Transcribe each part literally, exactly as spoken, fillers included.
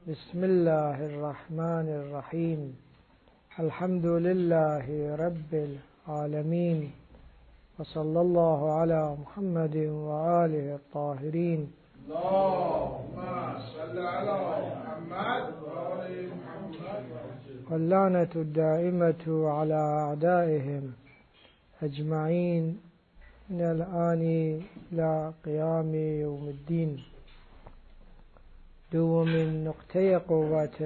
بسم الله الرحمن الرحيم. الحمد لله رب العالمين، وصلى الله على محمد وآله الطاهرين. اللهم صل على محمد وآل محمد. واللعنة الدائمة على أعدائهم أجمعين من الآن إلى قيام يوم الدين. دومین نقطه قوت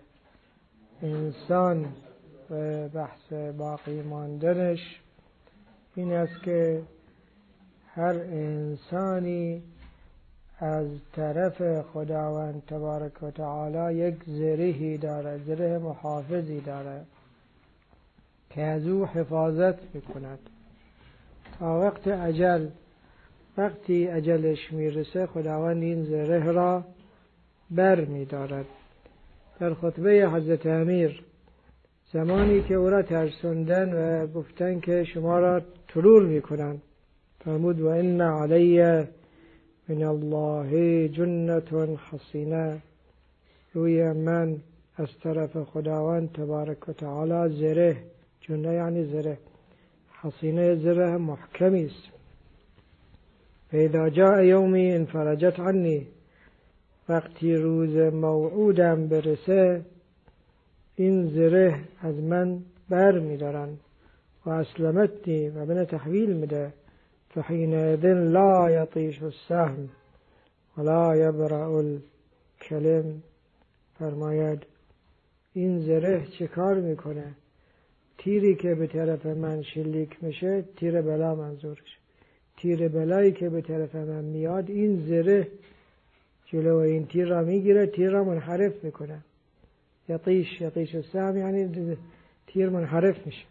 انسان و بحث باقی ماندنش این است که هر انسانی از طرف خداوند تبارک و تعالی یک زرهی داره، زره محافظی داره که از او حفاظت میکند تا وقت اجل. وقتی اجلش میرسه خداوند این زره را بر می دارد. در خطبه حضرت امیر زمانی که او را ترسوندن و گفتن که شما را ترور می کنن، فرمود و ان علی من الله جنة حصینه، روی من از طرف خداوند تبارک و تعالی زره، جنه یعنی زره، حصینه زره محکمی است. فاذا جاء یومی انفرجت عنی، وقتی روز موعودم برسه این زره از من بر می دارن و اسلمتنی و من تحویل میده. فحینئذ لا یطیش السهم ولا یبرأ الکلم، فرماید این زره چه کار میکنه؟ تیری که به طرف من شلیک میشه تیر بلا منظورش، تیر بلایی که به طرف من میاد این زره جلو این تیر را میگیره، تیر را منحرف میکنه. یطیش یطیش السهم یعنی تیر منحرف میشه.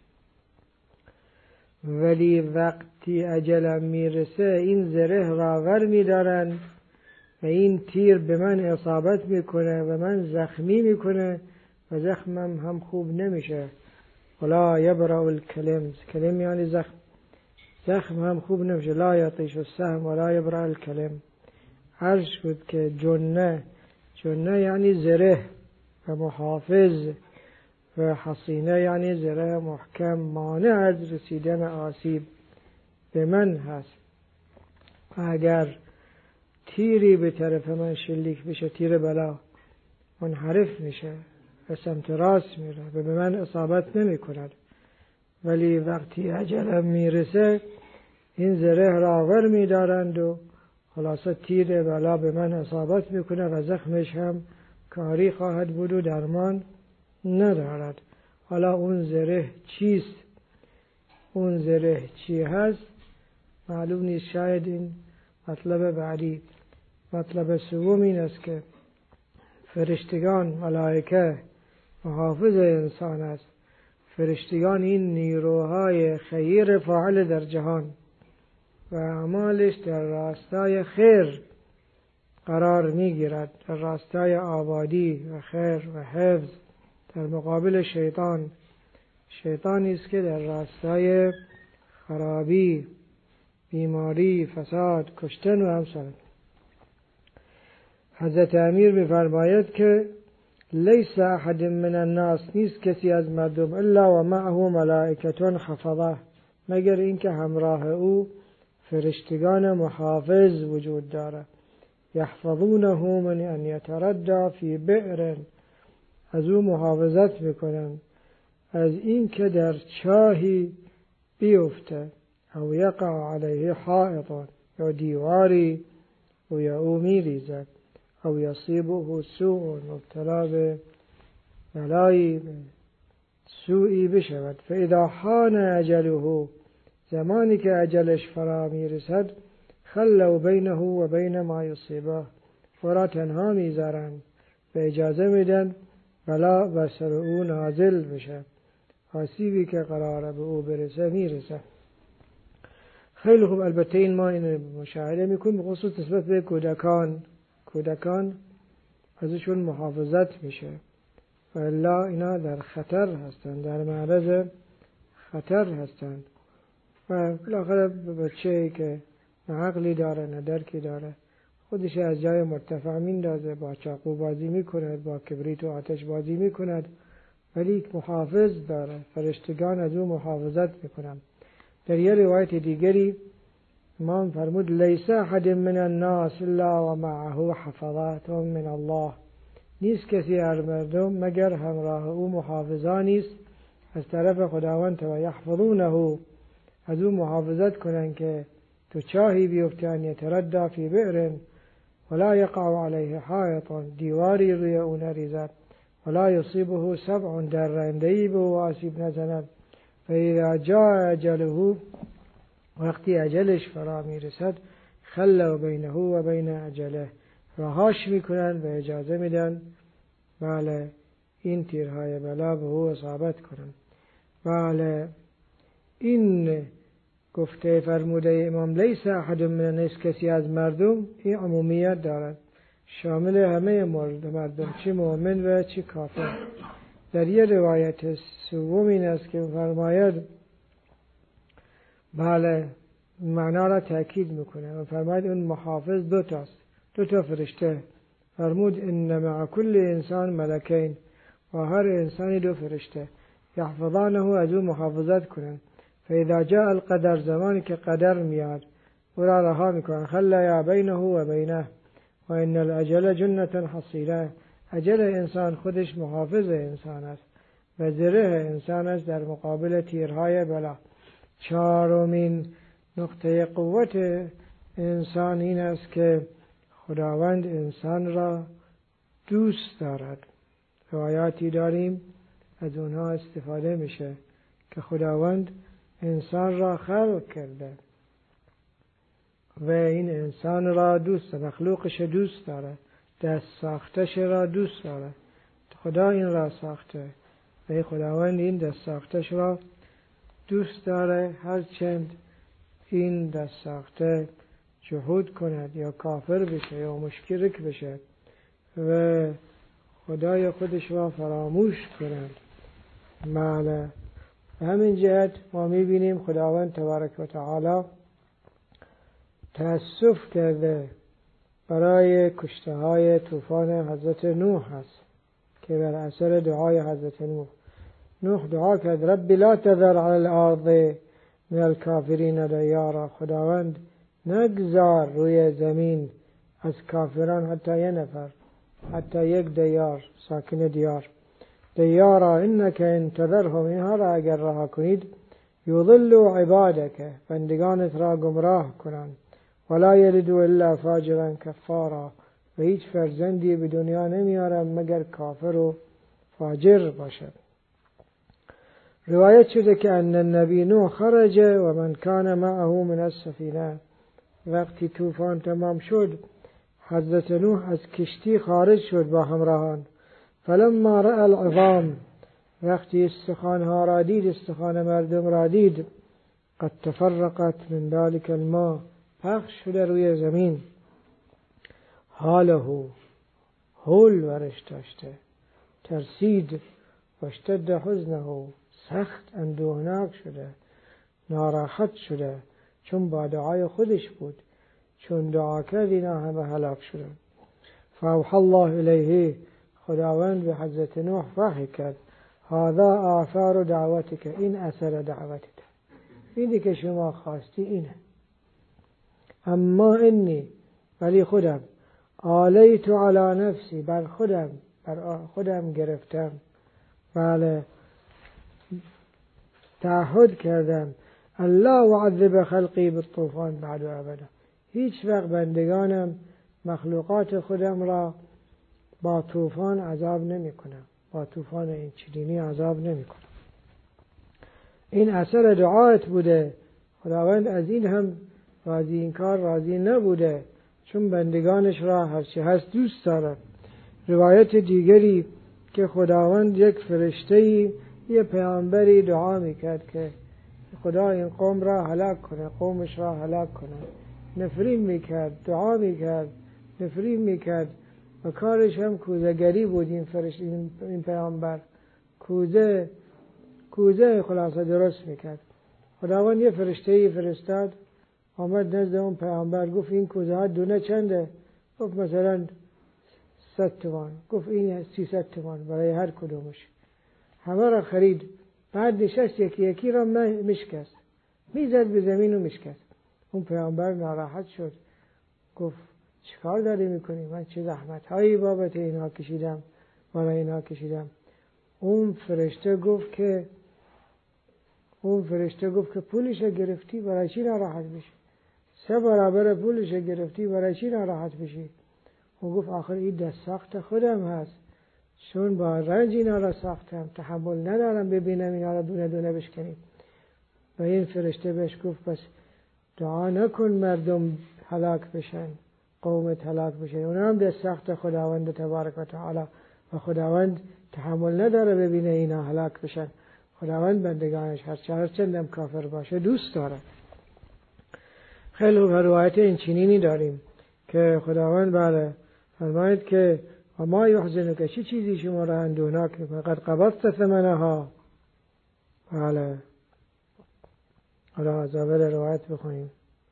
ولی وقتی اجلم میرسه این زره را ور میدارن و این تیر به من اصابت میکنه و من زخمی میکنه و زخمم هم خوب نمیشه. ولا یبرأ الکلم، کلم یعنی زخم، زخم هم خوب نمیشه. لا یطیش السهم ولا یبرأ الکلم. عرض شد که جنه، جنه یعنی زره و محافظ و حصینه یعنی زره محکم، مانع از رسیدن آسیب به من هست. اگر تیری به طرف من شلیک بشه، تیر بلا، منحرف میشه و سمت راست میره و به من اصابت نمی کند. ولی وقتی اجلم میرسه این زره را ور میدارند و خلاصه تیر بلا به من اصابت میکنه و زخمش هم کاری خواهد بود و درمان ندارد. حالا اون زره چیست؟ اون زره چی هست؟ معلوم نیست. شاید این مطلب بعدی. مطلب سوم این است که فرشتگان، ملائکه محافظ انسان است. فرشتگان این نیروهای خیر فاعل در جهان و اعمالش در راستای خیر قرار میگیرد، در راستای آبادی و خیر و حفظ، در مقابل شیطان. شیطانی است که در راستای خرابی، بیماری، فساد، کشتن و امثال. حضرت امیر می‌فرماید که لیس احد من الناس، نیست کسی از مردم، الا و معه ملائکة حفظه، مگر اینکه همراه او فرشتگان محافظ وجود داره. یحفظونه من ان یتردى فی بئر، از او محافظت میکنن از این که در چاهی بیفته، او یقع علیه حائط، یا دیواری و یا او میریزد، او یصیبه سوء، مبتلا به بلایی سوئی بشود. فاذا حان اجله، زمانی که اجلش فرا میرسد، خلوا بینه و بین ما یصیبه، او تنها میذارن و اجازه میدن بلا بر سر او نازل بشه، آسیبی که قراره به او برسه میرسه. خیلی خوب. البته این ما این مشاهده میکنیم به خصوص نسبت به کودکان. کودکان ازشون محافظت میشه و الا اینا در خطر هستن، در معرض خطر هستن. و بالاخره بچه‌ای که نه عقلی داره نه درکی داره، خودش از جای مرتفع میندازه، با چاقو بازی میکند، با کبریت و آتش بازی میکند، ولی محافظ داره، فرشتگان از او محافظت میکنن. در یه روایت دیگری امام فرمود لیس احد من الناس الا و معه حفظات من الله، نیست کسی از مردم مگر همراه او محافظانی است از طرف خداوند و یحفظونه، از او محافظت کنند که تو چاهی بیفته ان یتردى فی بئر ولا یقع علیه حائط، دیواری روی او نریزد، ولا یصیبه سبع، در رندهی به او آسیب نزند. فاذا جاء اجله، وقتی اجلش فرا میرسد، خلوا بینه و بین اجله، رهاش میکنن و اجازه میدن بله این تیرهای بلا به او اصابت کنن. بله این گفته فرموده امام لیس احد من الناس، کسی از مردم، این عمومیت دارد، شامل همه مردم، چه مؤمن و چه کافر. در یه روایت سوم این است که فرماید بله معنا را تأکید میکنه و فرماید اون محافظ دو تاست، دو تا فرشته. فرمود ان مع کل انسان ملکین، و هر انسانی دو فرشته یحفظانه، از او محافظت کنن. فاذا جاء القدر، زمانی که قدر میاد او را رها میکنن. خلیا بینه و بینه و ان الاجل جنة حصیره، اجل انسان خودش محافظ انسان است و زره انسان است در مقابل تیرهای بلا. چهارمین نقطه قوت انسان این است که خداوند انسان را دوست دارد. روایاتی داریم از اونها استفاده میشه که خداوند انسان را خلق کرده و این انسان را دوست داره، مخلوقش دوست داره، دست ساختش را دوست داره. خدا این را ساخته و خداوند این دست ساختش را دوست داره، هرچند این دست ساخته جهود کند یا کافر بشه یا مشرک بشه و خدای خودش را فراموش کند. بله به همین جهت ما میبینیم خداوند تبارک و تعالی تأسف کرده برای کشته های طوفان حضرت نوح هست که بر اثر دعای حضرت نوح نوح دعا کرد رب لا تذر علی الارض من الکافرین دیارا، خداوند نگذار روی زمین از کافران حتی یه نفر، حتی یک دیار، ساکن دیار. دیارا انک ان تذرهم، اینها را اگر رها کنید، یضلوا عبادک، بندگانت را گمراه کنند، ولا یلدوا الا فاجرا کفارا، و هیچ فرزندی به دنیا نمیارن مگر کافر و فاجر باشد. روایت شده که ان النبی نوح خرج و من کان معه من السفینه، وقتی طوفان تمام شد حضرت نوح از کشتی خارج شد با همراهان. فلما رأى العظام، وقتی استخوانها را دید، استخوان مردم را دید، قد تفرقت من ذلك الماء، پخش شده روی زمین، حاله هول ورش داشته، ترسید، و اشتد حزنه، سخت اندوهناک شده، ناراحت شده، چون با دعای خودش بود، چون دعا کرد اینا همه هلاک شدن. فاوحى الله الیه، خداوند به حضرت نوح وحی کرد هذا آثار دعوتک، این اثر دعوتت، اینی که شما خواستی اینه. اما انی، ولی خودم، آلیت علی نفسی، بر خودم بر خودم گرفتم، بله تعهد کردم، الله اعذب خلقی بالطوفان بعد ابدا، هیچ وقت بندگانم مخلوقات خودم را با طوفان عذاب نمی کنم، با طوفان این چنینی عذاب نمی کنم. این اثر دعایت بوده. خداوند از این هم راضی، این کار راضی نبوده، چون بندگانش را هرچی هست دوست دارد. روایت دیگری که خداوند یک فرشته‌ای، یه پیامبری دعا میکرد که خدا این قوم را هلاک کنه، قومش را هلاک کنه، نفرین میکرد، دعا میکرد، نفرین میکرد و کارش هم کوزه‌گری بود. این فرشته، این پیامبر کوزه کوزه خلاصه درست میکرد. خداوند یه فرشته‌ای فرستاد، آمد نزد اون پیامبر، گفت این کوزه ها دونه چنده؟ گفت مثلا صد تومان، گفت این سیصد تومان برای هر کدومش. همه را خرید. بعد نشست یکی یکی را مشکست، میزد به زمین و مشکست. اون پیامبر ناراحت شد، گفت چیکار داری میکنی؟ من چه زحمت هایی بابت اینها کشیدم، برای اینها کشیدم. اون فرشته گفت که اون فرشته گفت که پولش گرفتی، برای چی ناراحت بشی؟ سه برابر پولش گرفتی، برای چی ناراحت بشی؟ اون گفت آخر این دست ساخت خودم هست، چون با رنج اینا را ساختم، تحمل ندارم ببینم اینا را دونه دونه بشکنیم. و این فرشته بهش گفت پس دعا نکن مردم هلاک بشن، قومت هلاک بشن، اونا هم دست ساخت خداوند تبارک و تعالی و خداوند تحمل نداره ببینه اینا هلاک بشن. خداوند بندگانش هر چندم کافر باشه دوست داره. خیلی روایت این چنینی داریم که خداوند بله فرماید که و ما یحزنک، چه چیزی شما را اندوهناک میکنه؟ قد قبضت ثمنها. بله حالا از اول روایت بخونیم.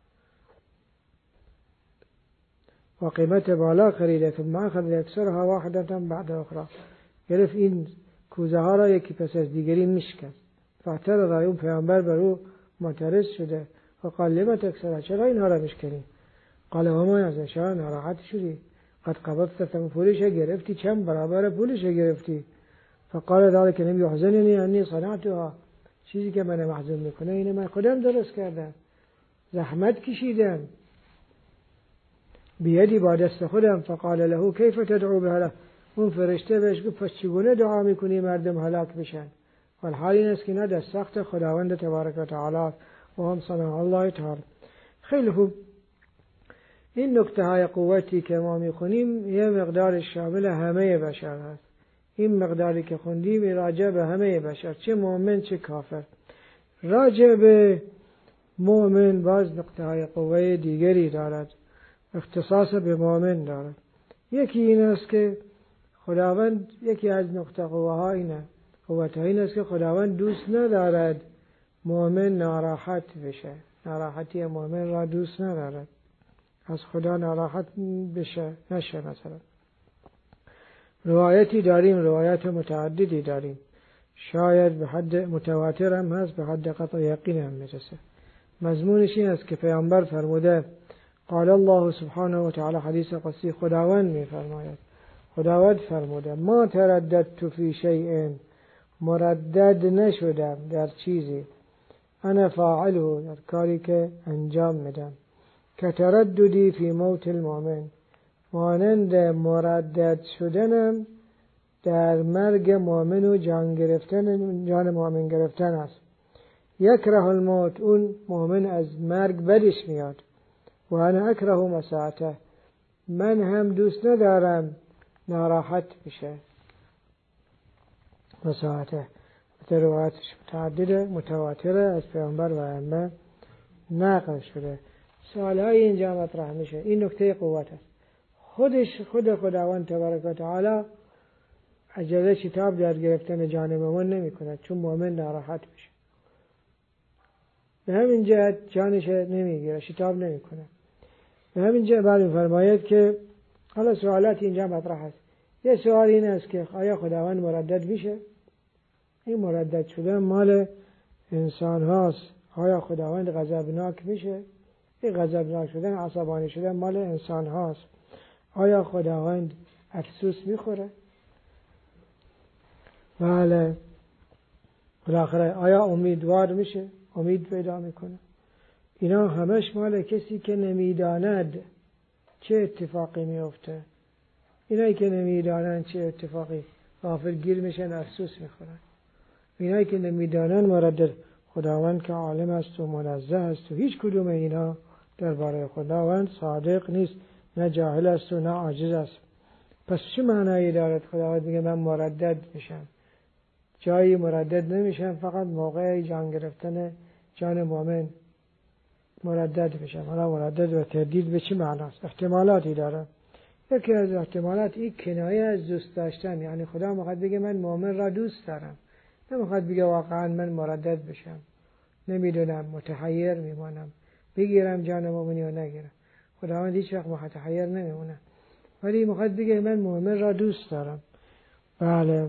و قیمت بالا خریده، ثم اخذ اکثرها واحدة بعد اخرى، گرفت این کوزه ها را یکی پس از دیگری میشکست. فاعترض، اون پیامبر بر او معترض شده و قال لما تکسرها، چرا اینها را میشکنی؟ قال و ما یزشان، ناراحت شدی. قد قبضت ثمن، پولش گرفتی، چند برابر پولش گرفتی. فقال ذلك لم يحزنني انی صنعتها، چیزی که من محزون میکنه اینه من خودم درست کردم، زحمت کشیدم بیادی با دست خودم. فقال له کیف تدعو بهلا، اون فرشته بهش گفت پس چگونه دعا میکنی مردم هلاک بشن؟ والحال این است که نه دست سخت خداوند تبارک و تعالی و هم صنع الله تعالی. خیلی خوب. این نکته های قوتی که ما میخونیم یه مقدار شامل همه بشر هست. این مقداری که خوندیم راجع به همه بشر، چه مؤمن چه کافر. راجع به مؤمن باز نکته های قوه دیگری دارد، اختصاص به مؤمن دارد. یکی این است که خداوند، یکی از نقطه قوه ها اینه، قوت ها این است که خداوند دوست ندارد مؤمن ناراحت بشه، ناراحتی مؤمن را دوست ندارد، از خدا ناراحت بشه نشه. مثلا روایتی داریم، روایت متعددی داریم، شاید به حد متواتر هم هست، به حد قطع یقین هم میرسه. مضمونش این است که پیامبر فرموده قال الله سبحانه و تعالی، حدیث قدسی خداوند میفرماید، خداوند فرموده ما ترددت فی شیء، مردد نشدم در چیزی، انا فاعله، در کاری که انجام میدم، که ترددی فی موت المؤمن، مانند مردد شدنم در مرگ مؤمن و جان گرفتن، جان مؤمن گرفتن است. یکره الموت، اون مؤمن از مرگ بدش میاد، و انا اکره مساعته، من هم دوست ندارم ناراحت بشه. مساعته در روایتش متعدده متواتره از پیامبر و ائمه نقل شده. سوالهای اینجا مطرح میشه. این نکته قوت است. خودش خود خداوند تبارک و تعالی عجله شتاب در گرفتن جان مؤمن نمی کند، چون مؤمن ناراحت بشه. به همین جهت جانش نمیگیره، شتاب نمی کنه. به همین جهت بعد فرماید که حالا سوالات اینجا مطرح است. یه سوال این است که آیا خداوند مردد میشه؟ این مردد شدن مال انسان هاست. آیا خداوند غضبناک میشه؟ این غضبناک شدن، عصبانی شدن مال انسان هاست. آیا خداوند افسوس میخوره؟ بله. بالاخره آیا امیدوار میشه؟ امید پیدا میکنه؟ اینا همش مال کسی که نمیداند چه اتفاقی میفته. اینایی که نمیدانند چه اتفاقی، غافلگیر میشن، افسوس میخورن. اینایی که نمیدانند مردد. خداوند که عالم است و منزه است و هیچ کدوم اینا درباره خداوند صادق نیست، نه جاهل است و نه عاجز است. پس چه معنایی دارد خداوند میگه من مردد میشم؟ جایی مردد نمیشم، فقط موقع جان گرفتن جان مؤمن مردد میشم. حالا مردد و تردید به چه معناست؟ احتمالاتی داره. یکی از احتمالات این کنایه از دوست داشتن، یعنی خدا میخواد بگه من مؤمن را دوست دارم، نمیخواد بگه واقعا من مردد بشم، نمیدونم، متحیر میمانم، بگیرم جان مؤمنی و نگیرم. خداوند هیچ وقت متحیر نمیمونه. ولی میخواد بگه من مؤمن را دوست دارم. بله،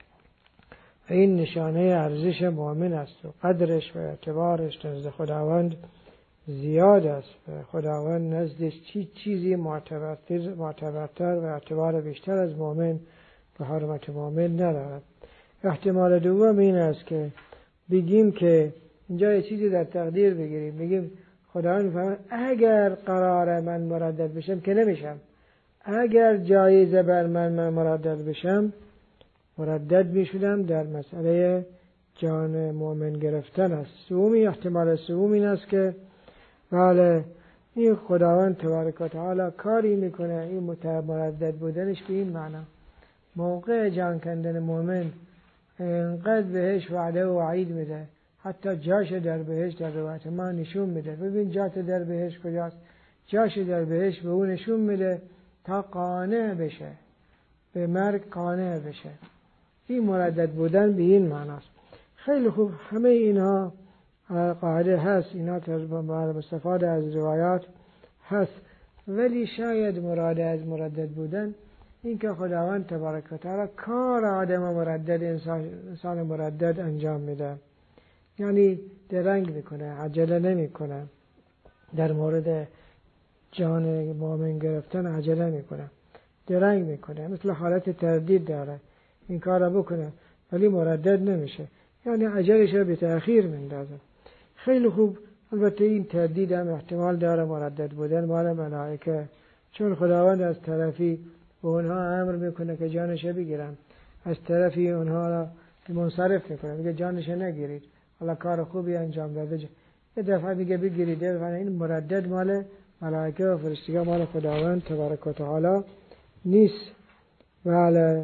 این نشانه ارزش مؤمن است و قدرش و اعتبارش نزد خداوند زیاد است و خداوند نزدش چی چیزی معتبرتر معتبرتر و اعتبار بیشتر از مؤمن و حرمت مؤمن ندارد. احتمال دوم این است که بگیم که اینجا یه چیزی در تقدیر بگیریم، بگیم خداوند می‌فرماید اگر قرار من مردد بشم که نمیشم، اگر جایزه بر من من مردد بشم مردد میشدم در مسئله جان مؤمن گرفتن است. سومی احتمال سوم این است که بله این خداوند تبارک و تعالی کاری میکنه این مردد بودنش به این معنا موقع جان کندن مؤمن اینقدر بهش وعده و وعید میده، حتی جاش در بهش در روایت ما نشون میده. ببین جات در بهش کجاست، جاش در بهش به اون نشون میده تا قانع بشه، به مرگ قانع بشه. این مردد بودن به این معناست. خیلی خوب، همه اینها قاعده هست، اینا بر استفاده از روایات هست، ولی شاید مراد از مردد بودن این که خداوند تبارک و تعالی کار آدم مردد انسان, انسان مردد انجام میده، یعنی درنگ میکنه، عجله نمیکنه، در مورد جان مؤمن گرفتن عجله میکنه، درنگ میکنه، مثل حالت تردید داره این کار رو بکنه ولی مردد نمیشه، یعنی عجلش رو به تأخیر میندازه. خیلی خوب، البته این تردید هم احتمال داره مردد بودن مال ملائکه، چون خداوند از طرفی به اونها امر میکنه که جانش بگیرن، از طرفی اونها را منصرف میکنه، میگه جانش نگیرید، حالا کار خوبی انجام داده، یه دفعه میگه بگیرید. این مردد مال ملائکه و فرشتگان، مال خداوند تبارک و تعالی نیست. بله،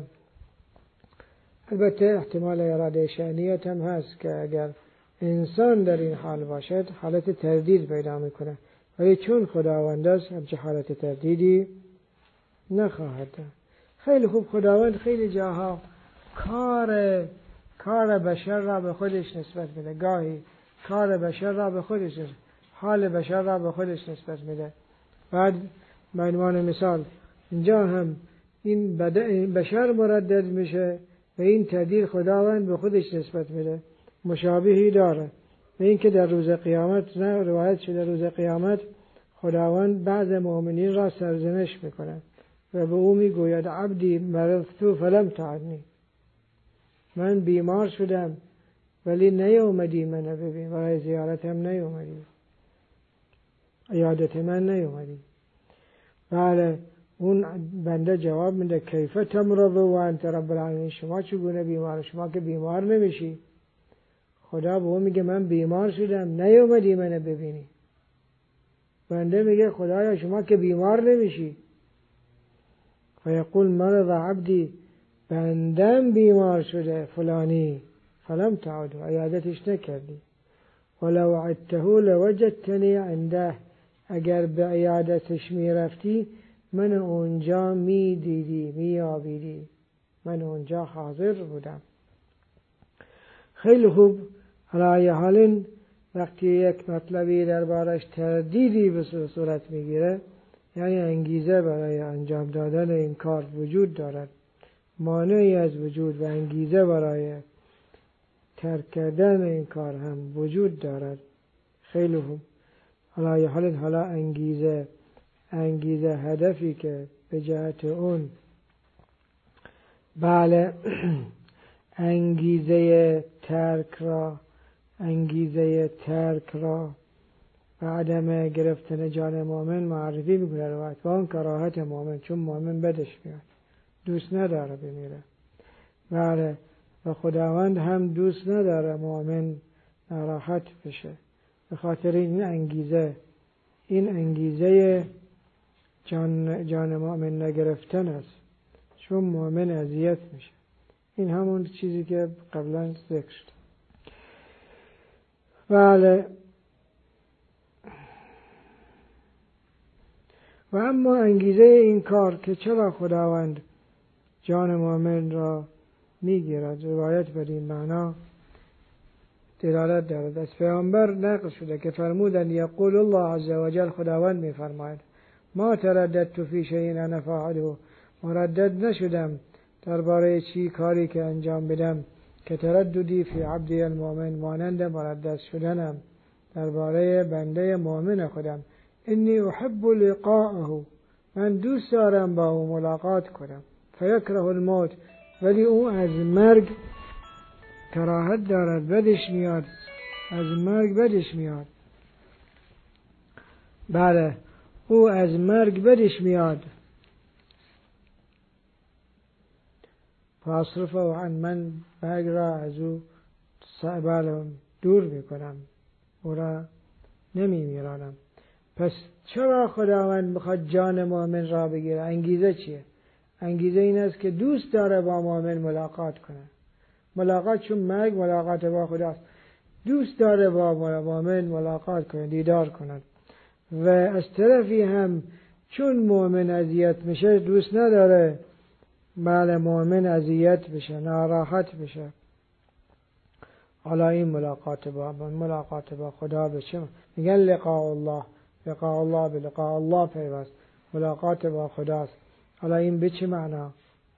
البته احتمال اراده شأنیت هم هست که اگر انسان در این حال باشد حالت تردید پیدا میکنه، ولی چون خداوند است همچه حالت تردیدی نخواهد. خیلی خوب، خداوند خیلی جاها کار کار بشر را به خودش نسبت میده، گاهی کار بشر را به خودش نسبت، حال بشر را به خودش نسبت میده. بعد به عنوان مثال اینجا هم این بشر مردد میشه و این تدبیر خداوند به خودش نسبت میده، مشابهی داره و این که در روز قیامت نه روایت شده روز قیامت خداوند بعض مؤمنین را سرزنش میکنه و به او میگوید عبدی مرضت فلم تعدنی، من بیمار شدم ولی نیومدی منو ببین، برای زیارتم نیومدی، عیادت من نیومدی. بله، اون بنده جواب میده کیف تمرض و انت رب العالمین، شما چگونه بیمار، شما که بیمار نمیشی. خدا به اون میگه من بیمار شدم نیومدی منو ببینی. بنده میگه خدایا شما که بیمار نمیشی. فیقول مرض عبدی، بندم بیمار شده فلانی فلم تعد، عیادتش نکردی. ولو عدته لوجدتنی عنده، اگر به عیادتش میرفتی من اونجا می دیدی، می آبیدی، من اونجا حاضر بودم. خیلی خوب، علی حال وقتی یک مطلبی دربارش تردیدی به صورت میگیره، یعنی انگیزه برای انجام دادن این کار وجود دارد، مانعی از وجود و انگیزه برای ترک کردن این کار هم وجود دارد. خیلی خوب، علی حال حالا انگیزه انگیزه هدفی که به جهت اون بله انگیزه ترک را انگیزه ترک را و عدم گرفتن جان مؤمن معرفی میکنه روایت و اون کراهت مؤمن، چون مؤمن بدش میاد، دوست نداره بمیره. بله، و خداوند هم دوست نداره مؤمن ناراحت بشه، به خاطر این انگیزه این انگیزه جان جان مؤمن نگرفتن است، چون مؤمن اذیت میشه. این همون چیزی که قبلا ذکر شد. بله، و اما انگیزه این کار که چرا خداوند جان مؤمن را میگیرد، روایت بر این معنا دلالت دارد. از پیامبر نقل شده که فرمودند یقول الله عز وجل، خداوند میفرماید ما ترددت فی شیء انا فاعله، مردد نشدم درباره چی کاری که انجام بدم، که ترددی فی عبدی المؤمن، مانند مردد شدنم درباره بنده مؤمن خودم. انی احب لقاءه، من دوست دارم با او ملاقات کنم. فیکره الموت، ولی او از مرگ کراهت دارد، بدش میاد، از مرگ بدش میاد. بله، او از مرگ بدش میاد. فاصرفه عن، من مرگ را از او بله دور میکنم، او را نمی میرانم. پس چرا خداوند میخواد جان مؤمن را بگیره؟ انگیزه چیه؟ انگیزه این است که دوست داره با مؤمن ملاقات کنه. ملاقات، چون مرگ ملاقات با خداست، دوست داره با مؤمن ملاقات کنه، دیدار کنه. و از طرفی هم چون مؤمن اذیت میشه، دوست نداره بله مؤمن اذیت بشه، ناراحت بشه. حالا این ملاقات با ملاقات با خدا به چه میگن؟ لقاء الله، لقاء الله به لقاء الله پیوست، ملاقات با خداست. حالا این به چه معنا؟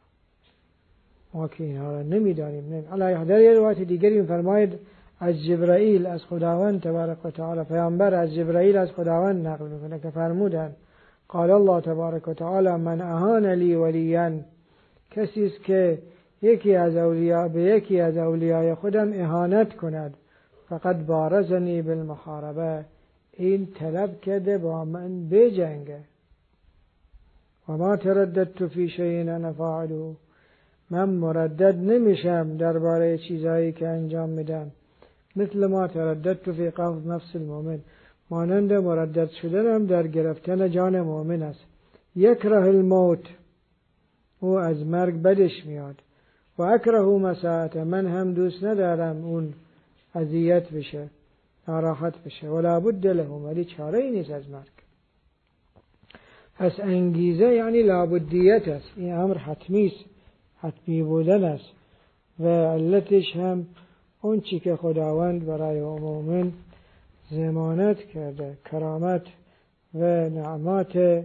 ما که اینها را نمیدانیم. حالا در یه روایت دیگری فرماید از جبرائیل از خداوند تبارک و تعالی، پیامبر از جبرائیل از خداوند نقل میکنه که فرمودن قال الله تبارک و تعالی من اهان لی ولیا، کسی است که یکی از اولیاء به یکی از اولیای خودم اهانت کند، فقط بارزنی بالمحاربه، این طلب کرده با من بجنگه. و ما ترددت فی شیء انا فاعله، من مردد نمیشم درباره چیزایی که انجام میدم. مثل ما ترددت فی قبض نفس المؤمن، مانند مردد شدنم در گرفتن جان مؤمن است. یکره الموت، او از مرگ بدش میاد. و اکره مساعته، من هم دوست ندارم اون اذیت بشه، ناراحت بشه. ولا بد له، ولی چاره ای نیست از مرگ. پس انگیزه یعنی لابدیت است، این امر حتمی است، حتمی بودن است. و علتش هم اون چی که خداوند برای مؤمن ضمانت کرده، کرامت و نعمات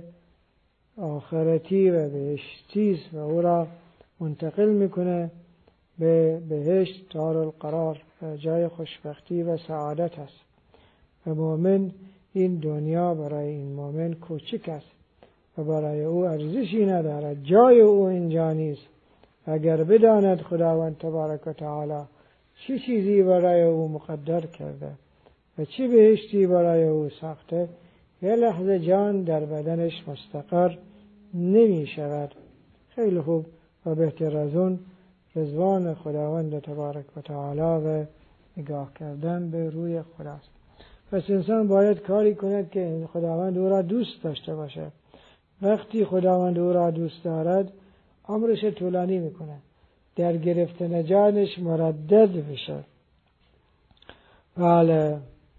آخرتی و بهشتی است و او را منتقل میکنه به بهشت، دار القرار، جای خوشبختی و سعادت است. و مؤمن، این دنیا برای این مؤمن کوچک است و برای او ارزشی ندارد، جای او اینجا نیست. اگر بداند خداوند تبارک و تعالی چه چیزی برای او مقدر کرده و چه بهشتی برای او ساخته، یه لحظه جان در بدنش مستقر نمی شود. خیلی خوب و بهتر از اون رضوان خداوند تبارک و تعالی و نگاه کردن به روی خداست. پس انسان باید کاری کند که خداوند او را دوست داشته باشه. وقتی خداوند او را دوست دارد، عمرش طولانی میکنه، در گرفتن جانش مردد بشه. بله،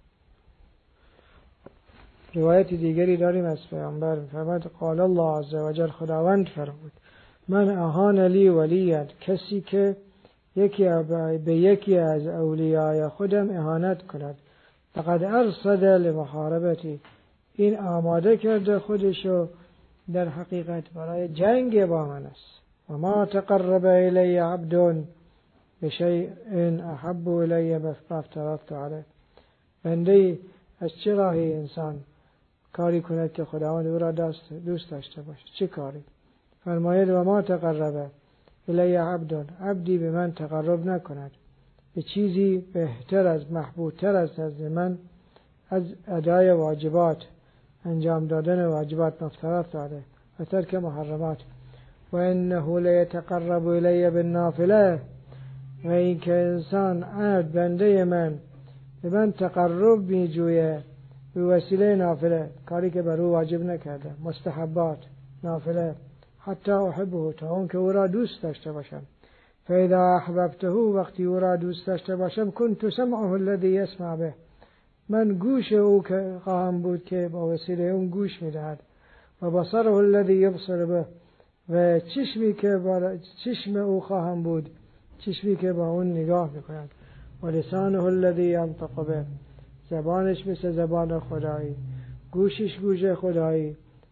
روایت دیگری داریم از پیامبر فرمود قال الله عز و جل، خداوند فرمود من اهان لی ولیت، کسی که یکی به یکی از اولیای خودم اهانت کند، فقد ارصد لمحاربتی، این آماده کرده خودشو در حقیقت برای جنگ با من است. و ما تقرب الی عبد بشیء احب الی مما افترضت علیه، بنده از چه راهی انسان کاری کند که خداوند او را دوست داشته باشه؟ چه کاری؟ فرماید و ما تقرب الی عبد، عبدی به من تقرب نکند به چیزی بهتر از محبوبتر از نزد من از ادای واجبات، انجام دادن واجبات مفترض علیه و ترک محرمات. و انه لیتقرب الی بالنافله، و این که انسان عبد بنده من به من تقرب می جویه به وسیله نافله، کاری که بر او واجب نکرده، مستحبات نافله، حتی احبه، تا اون که او را دوست داشته باشم. فاذا احببته، وقتی او را دوست داشته باشم، كنت سمعه الذي يسمع به، من گوش او که خواهم بود که با وسیله اون گوش میدهد. و بصره الذي يبصر به، و چشمی که با چشم او خواهم بود، چشمی که با اون نگاه میکند. و لسانه الذي ينطق به، زبانش مثل زبان خدایی، گوشش گوش خدایی،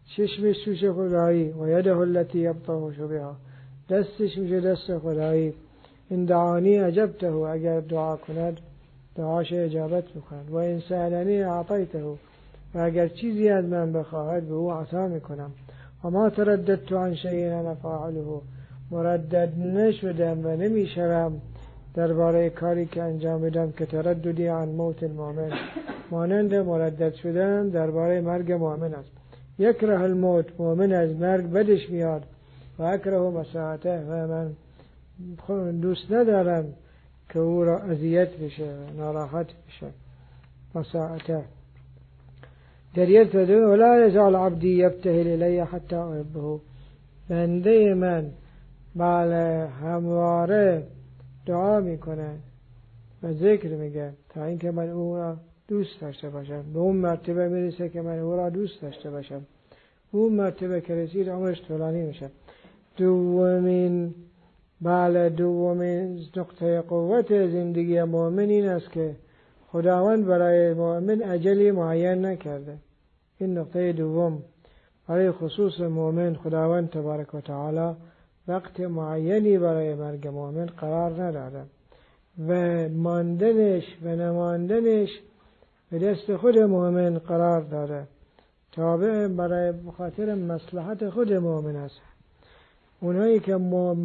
چشمش سوش خدایی و یده التي یبطش بها، دستش میشه دست خدایی. این دعانی اجبته، اگر دعا کند دعاش اجابت میکند. و این سألنی اعطیته، و اگر چیزی از من بخواهد به او عطا میکنم. و ما ترددت عن شیء انا فاعله، مردد نشدم و نمیشوم درباره کاری که انجام بدم که ترددی عن موت المؤمن، مانند مردد شدن درباره مرگ مؤمن است. یکره الموت، مؤمن از مرگ بدش میاد. و اکره مساعته، و من دوست ندارم که او را اذیت بشه ناراحت بشه. مساعته در یرتده ولا یزال عبدی یبتهل الی حتی احبه، بنده من بله همواره دعا میکنه و ذکر میگه تا اینکه من او را دوست داشته باشم. به اون مرتبه میرسه که من او را دوست داشته باشم. اون مرتبه که رسید عمرش طولانی میشه. دومین بله دومین نقطه قوت زندگی مؤمن این است که خداوند برای مؤمن اجلی معین نکرده. این نقطه دوم، برای خصوص مؤمن خداوند تبارک و تعالی وقت معینی برای مرگ مؤمن قرار نداده و ماندنش و نماندنش به دست خود مؤمن قرار داده، تابع برای بخاطر مصلحت خود مؤمن است. اونهایی که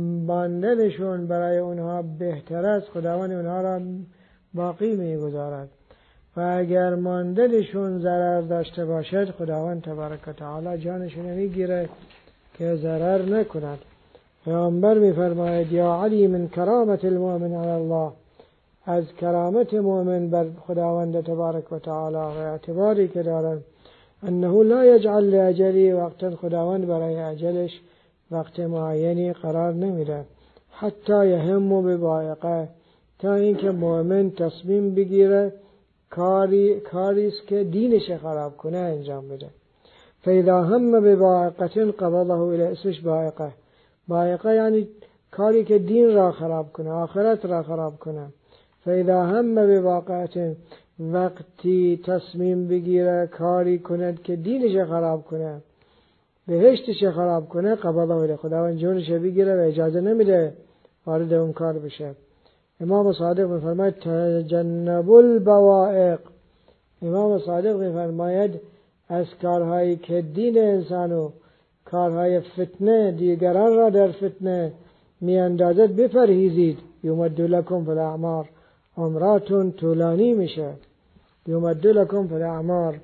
ماندنشون برای اونها بهتر است خداوند اونها را باقی میگذارد و اگر ماندنشون ضرر داشته باشد خداوند تبارک و تعالی جانشون میگیره که ضرر نکند. پیامبر میفرماید یا علی من کرامت المؤمن علی الله، از کرامت مؤمن بر خداوند تبارک و تعالی و اعتباری که دارد انه لا یجعل لاجلی وقتا، خداوند برای اجلش وقت معینی قرار نمیده. حتی یهم ببایقه، تا اینکه مؤمن تصمیم بگیره کاری کاریست که دینش خراب کنه انجام بده. فاذا هم ببایقه قبضه الى اسمش بایقه. بایقه یعنی کاری که دین را خراب کنه، آخرت را خراب کنه. فاذا هم بواقعه، وقتی تصمیم بگیره کاری کند که دینش خراب کنه، بهشتش خراب کنه، قبضه الى، خداوند جونش بگیره و اجازه نمیده وارد اون کار بشه. امام صادق میفرماید تجنب البوائق، امام صادق میفرماید از کارهایی که دین انسانو، کارهای فتنه دیگران را در فتنه می اندازد بپرهیزید. یمد لکم فی الاعمار، عمراتون طولانی میشه. یمد لکم فی الاعمار،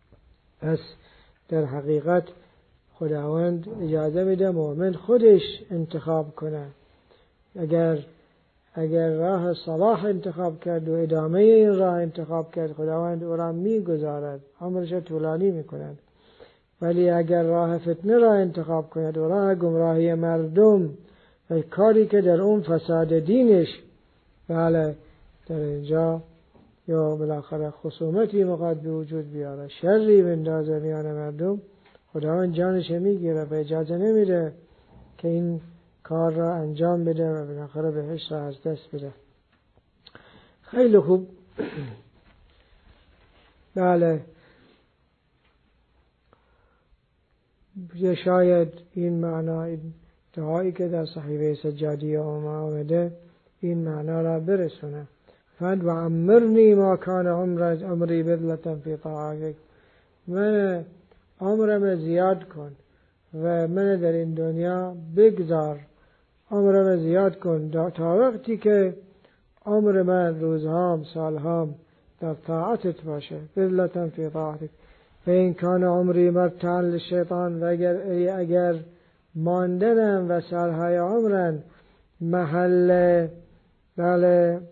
پس در حقیقت خداوند اجازه میده مؤمن خودش انتخاب کنه. اگر اگر راه صلاح انتخاب کرد و ادامه این راه انتخاب کرد خداوند او را میگذارد، عمرش طولانی میکند. ولی اگر راه فتنه را انتخاب کند و راه گمراهی مردم و کاری که در اون فساد دینش، بله در اینجا یا بالاخره خصومتی مقاد به وجود بیاره، شری بندازه میان مردم، خداوند جانش میگیره و اجازه نمیده که این کار را انجام بده و بالاخره بهش را از دست بده. خیلی خوب. بله شاید این معنا، این دعایی که در صحیفه سجادیه آمده این معنا را برسونه. فد و عمرنی ما کان عمر عمری بدلتا فی طاعتک، من عمرم زیاد کن و من در این دنیا بگذار، عمرم زیاد کن تا وقتی که عمر من روزهام سالهام در طاعتت باشه. بدلتا فی طاعتک و این کان عمری مرتعا للشیطان، و اگر اگر ماندنم و سالهای عمرن محل بله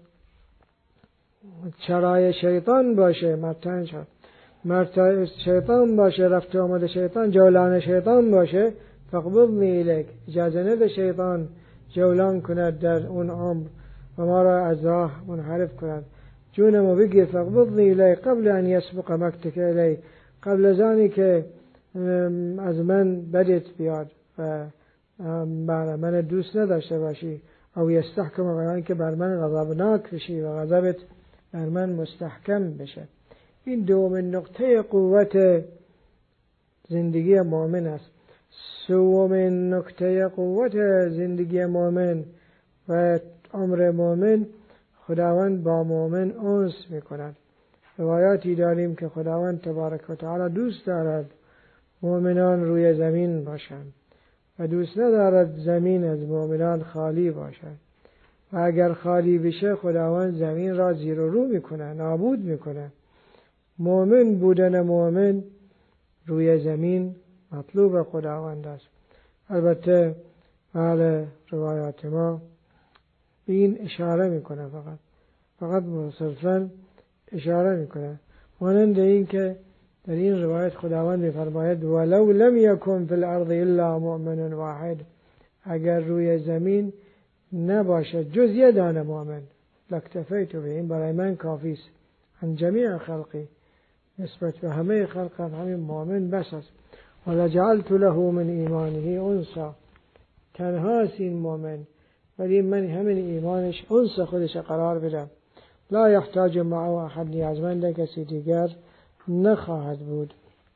چرای شیطان باشه، مرتعا شد مرتع شیطان باشه، رفت آمد شیطان، جولان شیطان باشه، فقبضنی الیک، اجازه نده شیطان جولان کند در اون عمر و ما را از راه منحرف کند. جونمو بگیر، فقبضنی الیک قبل ان یسبق مقتک الی، قبل از آنی که از من بدت بیاد و من دوست نداشته باشی، او یستحکم، و آن که بر من غضبناک بشی و غضبت بر من مستحکم بشه. این دومین نقطه قوت زندگی مؤمن است. سومین نکته قوت زندگی مؤمن و عمر مؤمن، خداوند با مؤمن انس میکند. روایاتی داریم که خداوند تبارک و تعالی دوست دارد مؤمنان روی زمین باشند و دوست ندارد زمین از مؤمنان خالی باشد و اگر خالی بشه خداوند زمین را زیر و رو میکنه، نابود میکنه. مؤمن بودن مؤمن روی زمین مطلوب خداوند است. البته بله روایات ما به این اشاره میکنه، فقط فقط صرفاً اشاره میکنه، مانند این که در این روایت خداوند میفرماید ولو لم یکن فی الارض الا مؤمن واحد، اگر روی زمین نباشد جز یه دانه مؤمن لاکتفیت به، این برای من کافی است. عن جمیع خلقی، نسبت به همه خلق همین مؤمن بس است. ولجعلت له من ایمانه انسا، تنهاست این مؤمن ولی من همین ایمانش انس خودش قرار بدم. لا یحتاج معه احد، نیازمند کسی دیگر نخواهد بود.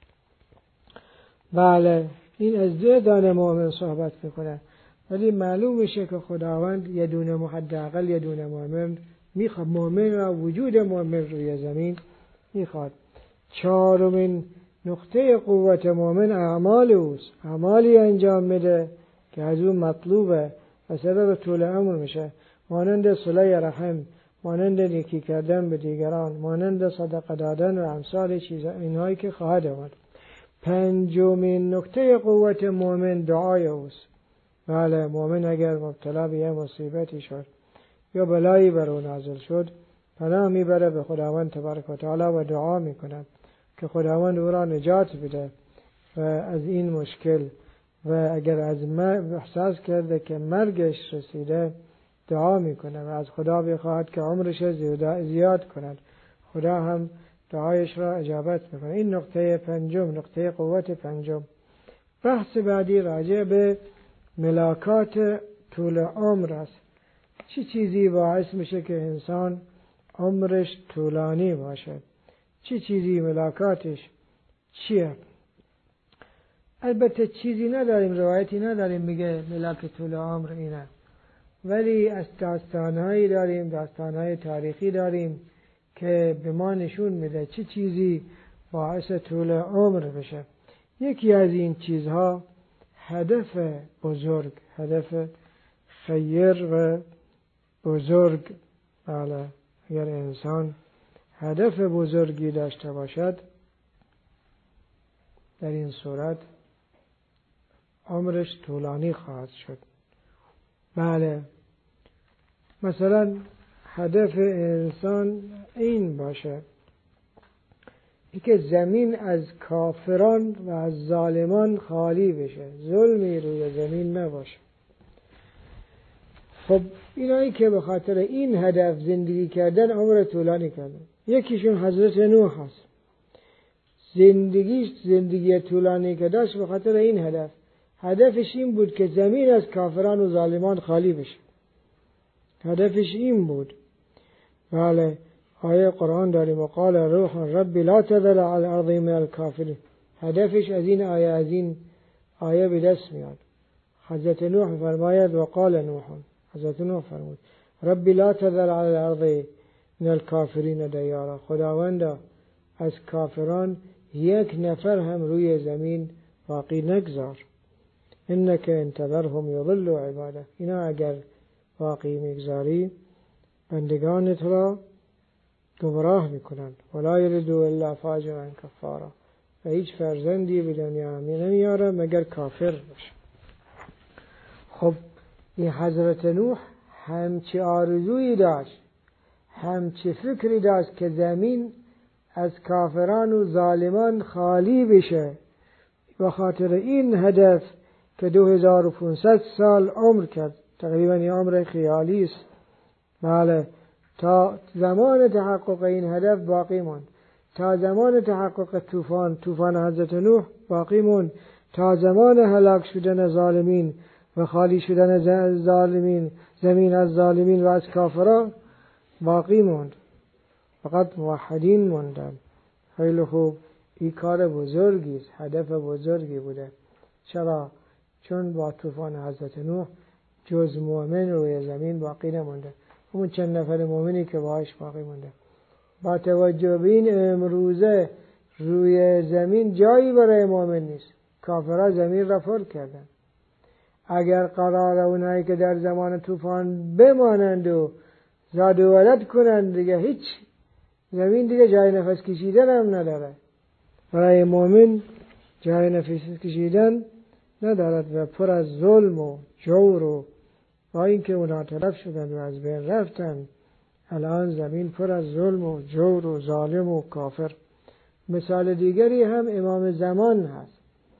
بله این از دو دانه مؤمن صحبت میکنه، ولی معلوم میشه که خداوند یه دونه حداقل یه دونه مؤمن میخواد، مؤمن را وجود مؤمن روی زمین میخواد. چهارمین نقطه قوت مؤمن اعمال اوست، اعمالی انجام میده که از اون مطلوبه و سبب طول عمر میشه، مانند صله رحم، مانند نیکی کردن به دیگران، مانند صدقه دادن و امثال چیزا، اینهایی که خواهد آمد. پنجمین نکته قوت مؤمن دعای اوست. بله مؤمن اگر مبتلا به یه مصیبتی شد یا بلایی بر او نازل شد، پناه میبره به خداوند تبارک و تعالی و دعا میکنه که خداوند او را نجات بده و از این مشکل، و اگر از مرگ احساس کرده که مرگش رسیده دعا میکنه و از خدا بخواهد که عمرش زیاد کند، خدا هم دعایش را اجابت میکنه. این نقطه پنجم، نقطه قوت پنجم. بحث بعدی راجع به ملاکات طول عمر است. چی چیزی باعث میشه که انسان عمرش طولانی باشد؟ چی چیزی ملاکاتش چیه؟ البته چیزی نداریم، روایتی نداریم میگه ملاک طول عمر اینه، ولی از داستانهایی داریم، داستانهای تاریخی داریم که به ما نشون میده چه چیزی باعث طول عمر بشه. یکی از این چیزها هدف بزرگ، هدف خیر و بزرگ. بله اگر انسان هدف بزرگی داشته باشد، در این صورت عمرش طولانی خواهد شد. بله مثلا هدف انسان این باشه که زمین از کافران و از ظالمان خالی بشه، ظلمی روی زمین نباشه. خب اینایی که به خاطر این هدف زندگی کردن عمر طولانی کردن، یکیشون حضرت نوح هست. زندگیش زندگی طولانی که داشت به خاطر این هدف. هدفش این بود که زمین از کافران و ظالمان خالی بشه. هدفش این بود. بله آیه قرآن داریم و قال روح رب لا تذر على الارض من الكافرین. هدفش از این آیه از این آیه به دست میاد. حضرت نوح فرماید و قال نوح، حضرت نوح فرمود رب لا تذر على الارض من الكافرین دیارا، خداوندا از کافران یک نفر هم روی زمین باقی نگذار. انک انتظرهم یضلوا عباده، اینا اگر باقی میگذاری بندگانت را گمراه میکنند. ولا یلدوا الا فاجرا کفارا، و هیچ فرزندی به دنیا نمیاره مگر کافر باشه. خب این حضرت نوح همچی آرزویی داشت، همچی فکری داشت که زمین از کافران و ظالمان خالی بشه. به خاطر این هدف که دو هزار و پانصد سال عمر کرد، تقریبا یه عمر خیالی است. بله تا زمان تحقق این هدف باقی موند، تا زمان تحقق طوفان طوفان حضرت نوح باقی موند، تا زمان هلاک شدن ظالمین و خالی شدن ظالمین زمین از ظالمین و از کافران باقی موند. فقط موحدین موندن. خیلی خوب، این کار بزرگی است، هدف بزرگی بوده. چرا؟ چون با طوفان حضرت نوح جز مؤمن روی زمین باقی نمونده، اون چند نفر مؤمنی که باهاش باقی مونده. با توجه به این امروزه روی زمین جایی برای مؤمن نیست، کافرها زمین را پر کردن. اگر قرار اونایی که در زمان طوفان بمانند و زاد و ولد کنند، دیگه هیچ زمین دیگه جای نفس کشیدن هم نداره. برای مؤمن جای نفس کشیدن ندارد و پر از ظلم و جور و با اینکه اونا تلف شدن و از بین رفتن، الان زمین پر از ظلم و جور و ظالم و کافر. مثال دیگری هم امام زمان هست.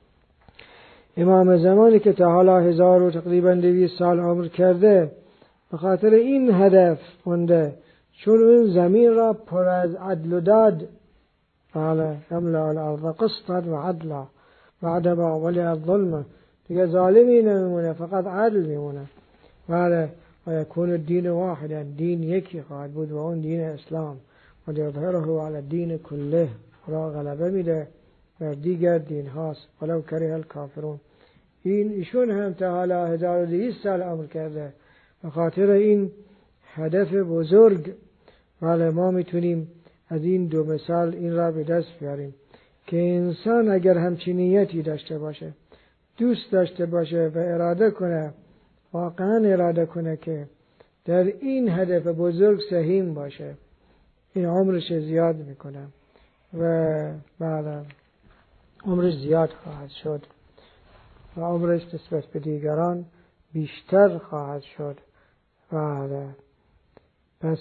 امام زمانی که تا حالا هزار و تقریبا دویست سال عمر کرده، به خاطر این هدف مونده، چون اون زمین را پر از عدل و داد، بله، املا الارض قسطا و عدلا بعد ما ولی الظلم، دیگه ظالمی نمیمونه، فقط عدل میمونه. بله، و یکون الدین واحدا، دین یکی خواهد بود و اون دین اسلام، و یظهره علی الدین کله، را غلبه میده بر دیگر دین هاست ولو کره الکافرون. این ایشون هم تا حالا هزار و دویست سال عمر کرده، به خاطر این هدف بزرگ. بله، ما میتونیم از این دو مثال این را به دست بیاریم که انسان اگر همچین نیتی داشته باشه، دوست داشته باشه و اراده کنه، واقعا اراده کنه که در این هدف بزرگ سهیم باشه، این عمرش زیاد میکنه و بعد عمرش زیاد خواهد شد و عمرش نسبت به دیگران بیشتر خواهد شد. و پس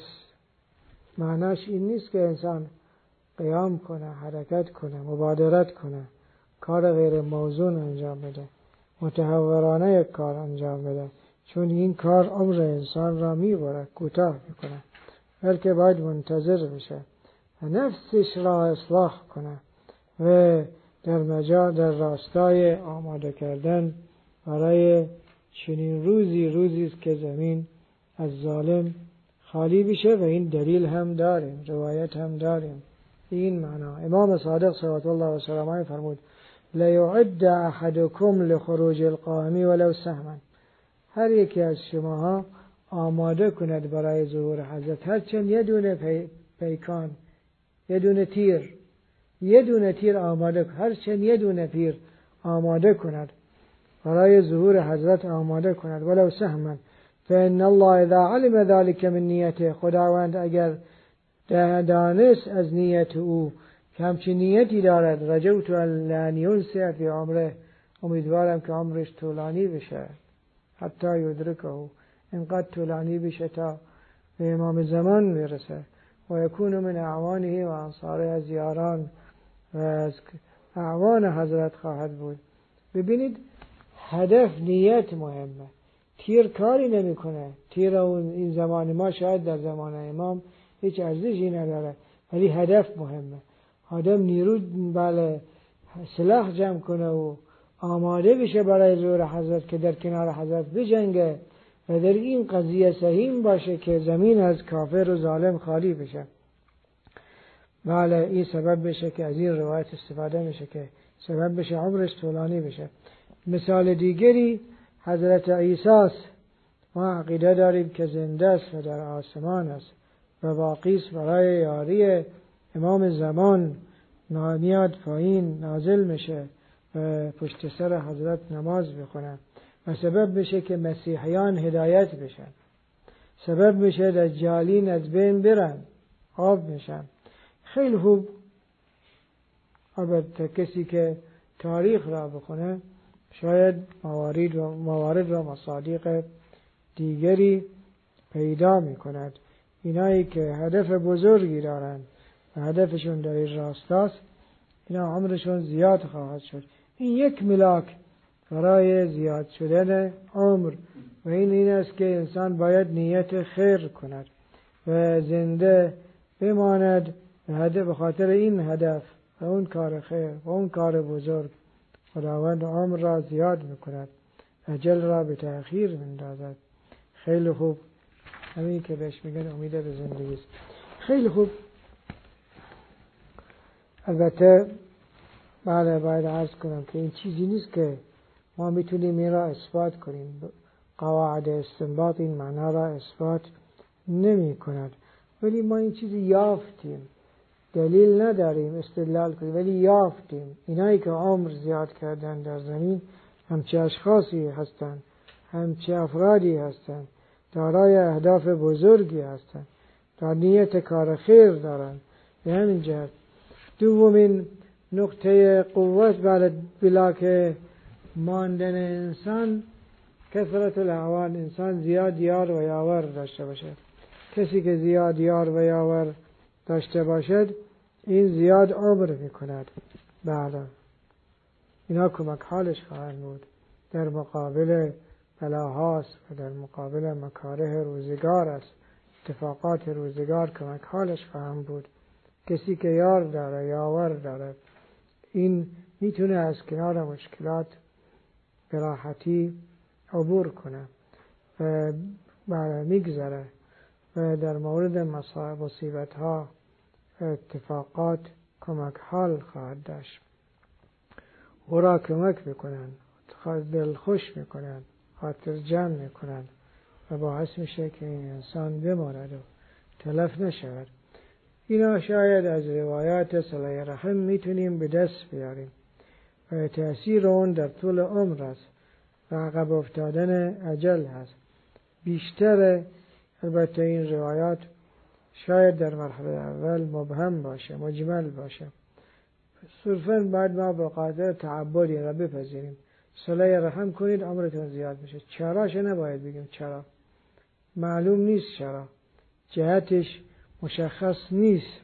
معناش این نیست که انسان قیام کنه، حرکت کنه، مبادرت کنه، کار غیر موزون انجام بده، متهورانه یک کار انجام بده، چون این کار عمر انسان را میبره، کوتاه میکنه، بلکه باید منتظر بشه و نفسش را اصلاح کنه و در مجال در راستای آماده کردن برای چنین روزی، روزی است که زمین از ظالم خالی بشه. و این دلیل هم داریم، روایت هم داریم. این معنا امام صادق صلوات الله و سلامه فرمود: لیعد احدکم لخروج القائم ولو سهما. هر یکی از شماها آماده کند برای ظهور حضرت، هرچند یه دونه پی، پیکان، یه دونه تیر، یه دونه تیر آماده، هرچند یه دونه تیر آماده کند برای ظهور حضرت، آماده کند ولو سهما. فإن الله اذا علم ذلك من نیته، خداوند اگر دانست از نیت او که همچین نیتی دارد، رجوت ان ینسع فی عمره، امیدوارم که عمرش طولانی بشه، حتی یدرکه، اینقدر طولانی بشه تا به امام زمان برسه، و یکون من اعوانه و انصاره، از یاران و از اعوان حضرت خواهد بود. ببینید هدف، نیت مهمه. تیر کاری نمیکنه، تیر اون این زمان ما شاید در زمان امام هیچ ارزشی نداره، ولی هدف مهمه. آدم نیرو بله سلاح جمع کنه و آماده بشه برای ظهور حضرت که در کنار حضرت بجنگه و در این قضیه سهیم باشه که زمین از کافر و ظالم خالی بشه. بله، این سبب بشه که از این روایت استفاده میشه که سبب بشه عمرش طولانی بشه. مثال دیگری حضرت عیسی است. ما عقیده داریم که زنده است و در آسمان است و باقی است، برای یاری امام زمان میاد پایین، نازل میشه و پشت سر حضرت نماز بخونه و سبب بشه که مسیحیان هدایت بشن، سبب بشه دجالین از بین برن، آب میشن. خیلی خوب. البته کسی که تاریخ را بخونه شاید موارد و موارد و مصادیق دیگری پیدا میکند. اینایی که هدف بزرگی دارن و هدفشون در این راستاست، اینا عمرشون زیاد خواهد شد. این یک ملاک برای زیاد شدن عمر و این این است که انسان باید نیت خیر کند و زنده بماند به خاطر این هدف و اون کار خیر و اون کار بزرگ. خداوند عمر را زیاد میکند، اجل را به تأخیر میندازد. خیلی خوب. همین که بهش میگن امید به زندگی است. خیلی خوب. البته بله باید عرض کنم که این چیزی نیست که ما میتونیم این را اثبات کنیم. قواعد استنباط این معنا را اثبات نمی کند، ولی ما این چیزی یافتیم، دلیل نداریم استدلال کنیم ولی یافتیم. اینایی که عمر زیاد کردن در زمین همچه اشخاصی هستند، همچه افرادی هستند، دارای اهداف بزرگی هستند، در نیت کار خیر دارند. به همین جهت دومین نقطه قوت بلا که ماندن انسان کثرت الاعوان، انسان زیاد یار و یاور داشته باشد. کسی که زیاد یار و یاور داشته باشد این زیاد عمر میکند. بله اینا کمک حالش خواهند بود در مقابل بلاهاست و در مقابل مکاره روزگار است. اتفاقات روزگار کمک حالش خواهند بود. کسی که یار داره یاور داره این میتونه از کنار مشکلات به راحتی عبور کنه و میگذره و در مورد مصائب مصیبت ها اتفاقات کمک حال خواهد داشت. او را کمک میکنن، دل خوش میکنن، خاطر جمع میکنن و باعث میشه که این انسان بماند و تلف نشود. اینا شاید از روایات صله رحم میتونیم به دست بیاریم و تأثیر اون در طول عمر است و عقب افتادن اجل هست. بیشتر البته این روایات شاید در مرحله اول مبهم باشه، مجمل باشه. صرفاً بعد ما به قاطع تعبدی را بپذیریم. صله رحم کنید عمرتون زیاد میشه. چراش نباید بگیم چرا. معلوم نیست چرا. جهتش مشخص نیست.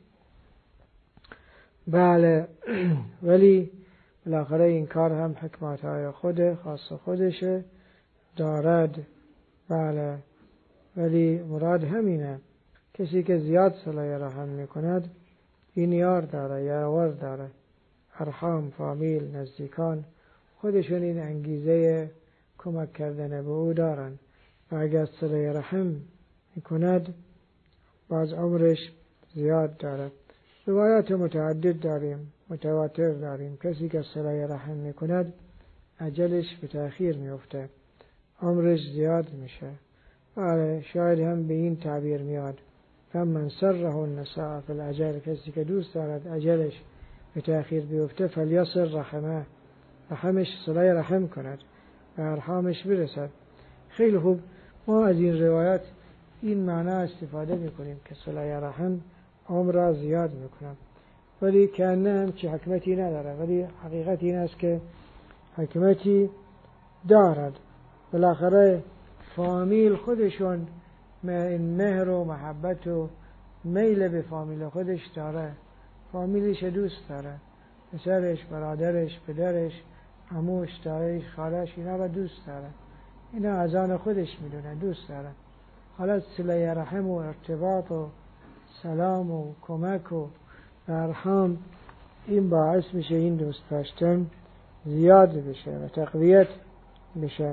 بله ولی بالاخره این کار هم حکمتهای خود خاص خودشه دارد. بله ولی مراد همینه. کسی که زیاد صله رحم میکند این یار داره، یاور داره. ارحام، فامیل، نزدیکان خودشون این انگیزه کمک کردن به او دارن و اگر صله رحم میکند باز عمرش زیاد داره. روایات متعدد داریم، متواتر داریم. کسی که صله رحم میکند اجلش به تأخیر میفته، عمرش زیاد میشه. آره شاید هم به این تعبیر میاد فمن سره النساء فی الاجل، کسی که دوست دارد اجلش به تأخیر بیفته فلیصل رحمه، رحمش صله رحم کند و ارحامش برسد. خیلی خوب. ما از این روایات این معنا استفاده میکنیم که صله رحم عمر را زیاد میکنم، ولی که نه هم چه حکمتی نداره، ولی حقیقت این است که حکمتی دارد. بالاخره فامیل خودشون این مهر و محبت و میل به فامیل خودش داره، فامیلش دوست داره، پسرش، برادرش، پدرش، عموش، دایش، خالش اینا را دوست داره، اینا از آن خودش میدونه، دوست داره. حالا صله رحم و ارتباط و سلام و کمک و ارحام این باعث میشه این دوست داشتن زیاد بشه و تقویت بشه.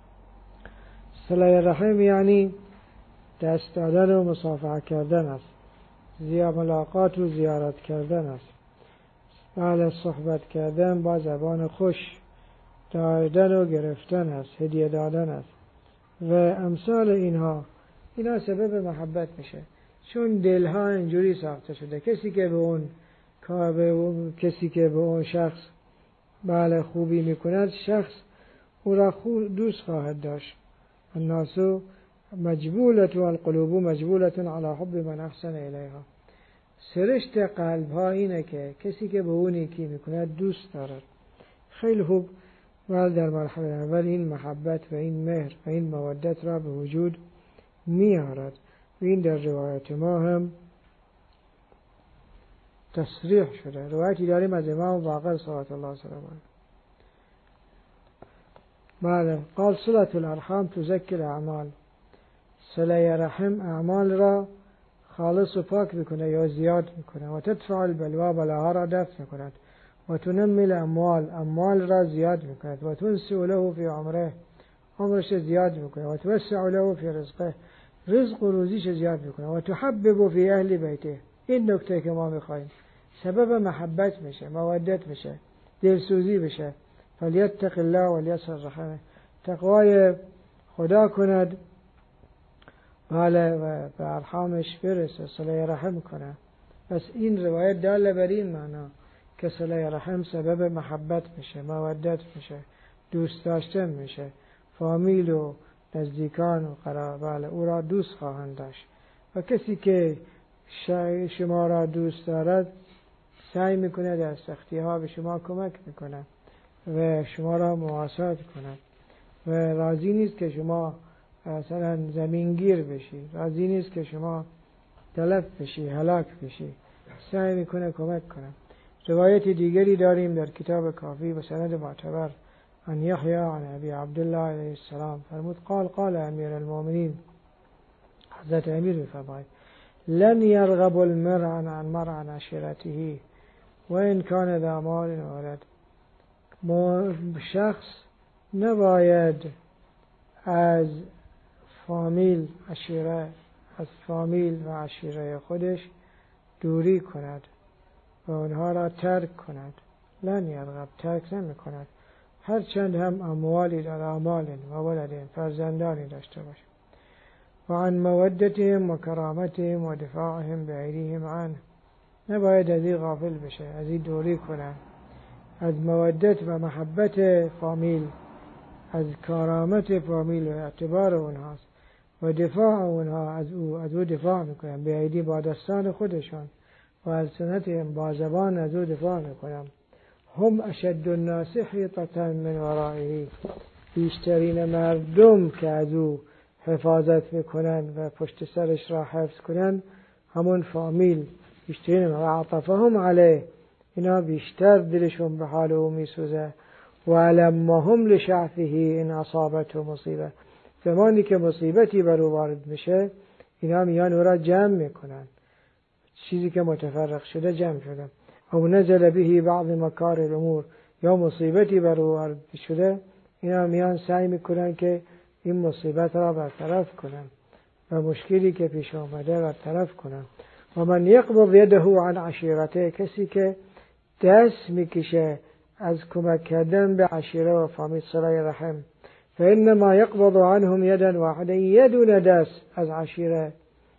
صله رحم یعنی دست دادن و مصافحه کردن است، زیاد ملاقات و زیارت کردن است. بله صحبت کردن با زبان خوش، دادن و گرفتن است، هدیه دادن است و امثال اینها. اینا سبب محبت میشه چون دلها اینجوری ساخته شده. کسی که به اون کسی که به اون شخص بله خوبی میکند، شخص او را خوب دوست خواهد داشت. الناس مجبولت و القلوب مجبولت علی حب من احسن الیها. سرشت قلب ها اینه که کسی که به اون نیکی میکند دوست دارد. خیلی خوب. ولی در مرحله اول این محبت و این مهر و این مودت را به وجود میارد و این در روایت ما هم تصریح شده. روایتی داریم از امام باقر صلوات الله علیه. بله قال صلة الارحام تزکی الاعمال. صله رحم اعمال را خالص و پاک میکنه یا زیاد میکنه و تدفع البلوا، بلاها را دفع میکند و تنمی الاموال، اموال را زیاد میکند و تنسع له فی عمره، عمرش زیاد میکنه و توسع له فی رزقه، رزق و روزیش زیاد میکنه و تحبب فی اهل بیته. این نکته که ما میخوایم سبب محبت میشه، مودت میشه. دلسوزی بشه. فلیتق الله ولیصل رحمه، تقوای خدا کند بله و به ارحامش برسه، صله رحم کنه. پس این روایت داله بر این معنا که صله رحم سبب محبت میشه، مودت میشه، دوست داشتن میشه. فامیل و نزدیکان و قرابه او را دوست خواهند داشت و کسی که شما را دوست دارد سعی میکنه در سختی ها به شما کمک میکنه و شما را مواسات کند و راضی نیست که شما مثلا زمینگیر بشی، راضی نیست که شما تلف بشی، هلاک بشی، سعی میکنه کمک کنه. روایت دیگری داریم در کتاب کافی و سند معتبر عن یحیی عن ابی عبدالله علیه السلام فرمود قال قال امیر المؤمنین، حضرت امیر میفرماید لن يرغب المرء عن مرء عن عشيرته وإن كان ذا مال وولد. شخص نباید از فامیل عشیره از فامیل و عشیره خودش دوری کند و اونها را ترک کند. لن یرغب، ترک نمی کند، هرچند هم اموالی در اموال و ولدین فرزندانی داشته باشه. و عن مودتهم و کرامتهم و دفاعهم بعیدهم عنه، نباید از این غافل بشه، از این دوری کنه. از مودت و محبت فامیل، از کرامت فامیل و اعتبار اونهاست و دفاع اونها از او از او دفاع میکنن، بعیدی با دستان خودشان و السنتهم با زبان از او دفاع میکنن. هم اشد الناس حیطة من ورائه، بیشترین مردم که از او حفاظت میکنن و پشت سرش را حفظ کنن همون فامیل بیشترین. و عطفهم علیه، اینا بیشتر دلشون به حال او میسوزه. و علمهم لشعفه این اصابته مصیبه، زمانی که مصیبتی بر او وارد میشه اینا میان او را جمع میکنن، چیزی که متفرق شده جمع شده. او نزل به بعض مکار الامور، یا مصیبتی بر او وارد شده اینا میان سعی میکنن که این مصیبت را برطرف کنن و مشکلی که پیش آمده برطرف کنن. و من یقبض یده عن عشیرته، کسی که دست میکشه از کمک کردن به عشیره و فامیل صله رحم، فانما یقبض عنهم یدا واحده، یه دونه دست از عشیره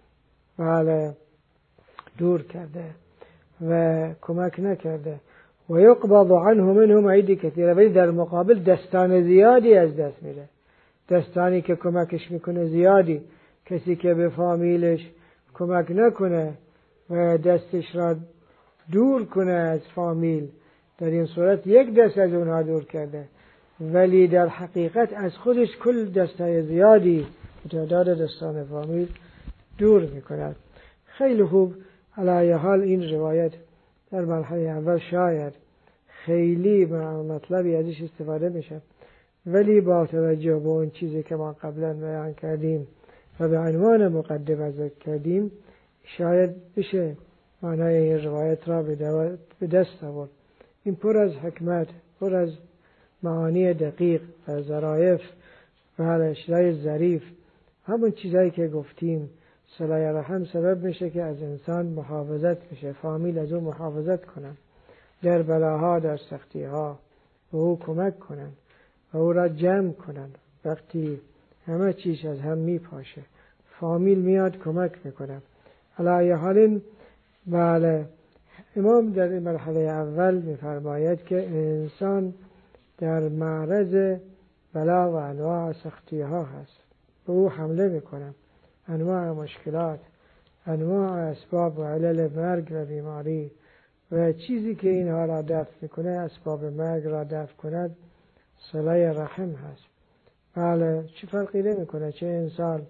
بله دور کرده و کمک نکرده. و یقبض عنه منهم ایدی کثیره، ولی در مقابل دستان زیادی از دست میره، دستانی که کمکش میکنه زیادی. کسی که به فامیلش کمک نکنه و دستش را دور کنه از فامیل، در این صورت یک دست از اونها دور کرده، ولی در حقیقت از خودش کل دستای زیادی تعداد دستان فامیل دور میکند. خیلی خوب. علی حال این روایت در مرحله اول شاید خیلی مطلبی ازش استفاده میشه، ولی با توجه به اون چیزی که ما قبلا بیان کردیم و به عنوان مقدمه ذکر کردیم شاید بشه معنای این روایت را به دست آورد. این پر از حکمت، پر از معانی دقیق و ظرایف و چیزای ظریف، همون چیزایی که گفتیم. صله رحم سبب میشه که از انسان محافظت میشه، فامیل از او محافظت کنن، در بلاها در سختیها و او کمک کنن و او را جمع کنن. وقتی همه چیز از هم میپاشه فامیل میاد کمک میکنن. علی حال بله امام در این مرحله اول میفرماید که انسان در معرض بلا و انواع سختی ها هست، به او حمله میکنن، انواع مشکلات، انواع اسباب و علل مرگ و بیماری و چیزی که اینها را دفع میکنه، اسباب مرگ را دفع کند، صله رحم هست. بله چه فرقی نمیکنه چه انسان